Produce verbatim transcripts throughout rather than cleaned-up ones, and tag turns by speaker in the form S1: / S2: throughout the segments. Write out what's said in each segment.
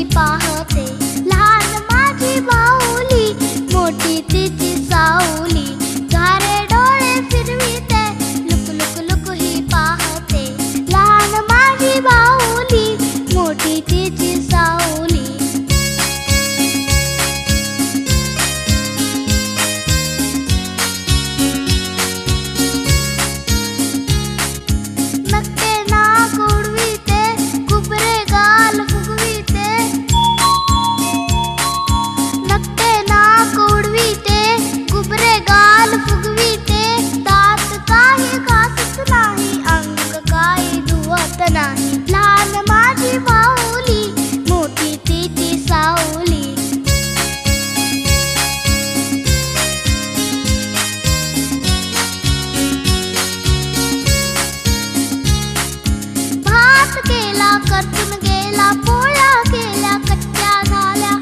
S1: पाहते. लहान माझी बाहुली, मोठी तिची सावली. झारे डोळे फिरविते, लुक लुक लुक ही पाहते. लहान माझी बाहुली, मोठी तिची सावली. नक्के नाक उडविते, कुबरे गाल फुगविते. नक्के नाक उडविते, कुबरे गाल फुगविते. दात काही घासत नाही, अंग काही धुवत नाही. लहान माझी बाहुली, मोठी तिची सावली. भात केला करपून गेला, पोळ्या केल्या कच्च्या झाल्या.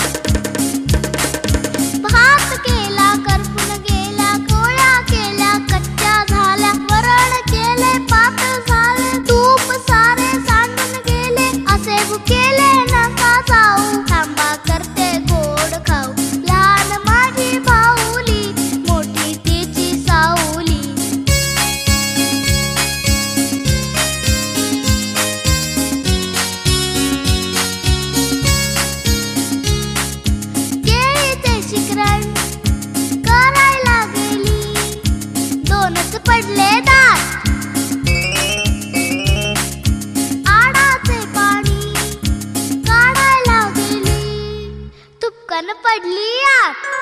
S1: भात केला करपून गेला, पोळ्या केल्या कच्च्या झाल्या. वरण केले पातळ झाले, तूप सारे सांडून गेले. असे भुकेले नका जाऊ, थांबा करते गोड खाऊ. लहान माझी बाहुली, मोठी तिची सावली. केळीचे शिकरण करायला गेली, दोनच पडले दात. आडाचे पाणी काढायला गेली, तुपकन पडली आत.